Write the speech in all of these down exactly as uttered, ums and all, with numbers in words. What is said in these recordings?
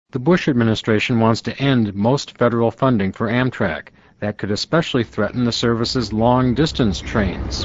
The Bush administration wants to end most federal funding for Amtrak. That could especially threaten the service's long-distance trains.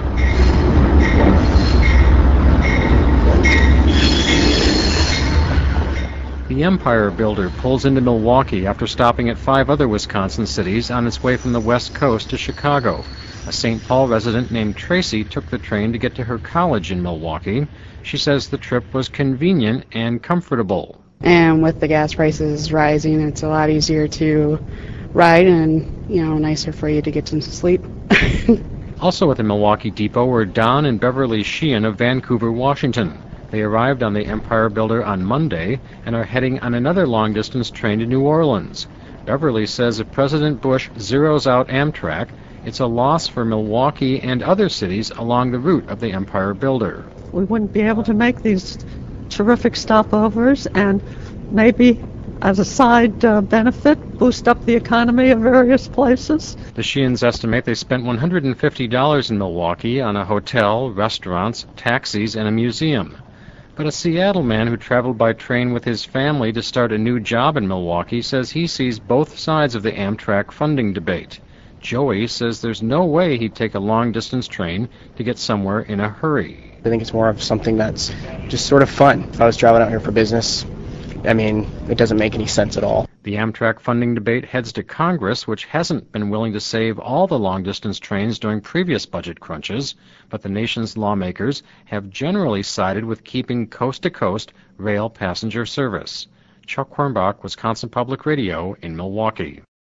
The Empire Builder pulls into Milwaukee after stopping at five other Wisconsin cities on its way from the West Coast to Chicago. A Saint Paul resident named Tracy took the train to get to her college in Milwaukee. She says the trip was convenient and comfortable. And with the gas prices rising, it's a lot easier to ride and, you know, nicer for you to get some sleep. Also at the Milwaukee Depot were Don and Beverly Sheehan of Vancouver, Washington. They arrived on the Empire Builder on Monday and are heading on another long-distance train to New Orleans. Beverly says if President Bush zeroes out Amtrak, it's a loss for Milwaukee and other cities along the route of the Empire Builder. We wouldn't be able to make these terrific stopovers and maybe as a side uh, benefit boost up the economy of various places. The Sheehan's estimate they spent one hundred fifty dollars in Milwaukee on a hotel, restaurants, taxis, and a museum. But a Seattle man who traveled by train with his family to start a new job in Milwaukee says he sees both sides of the Amtrak funding debate. Joey says there's no way he'd take a long-distance train to get somewhere in a hurry. I think it's more of something that's just sort of fun. If I was traveling out here for business, I mean, it doesn't make any sense at all. The Amtrak funding debate heads to Congress, which hasn't been willing to save all the long-distance trains during previous budget crunches, but the nation's lawmakers have generally sided with keeping coast-to-coast rail passenger service. Chuck Hornbach, Wisconsin Public Radio in Milwaukee.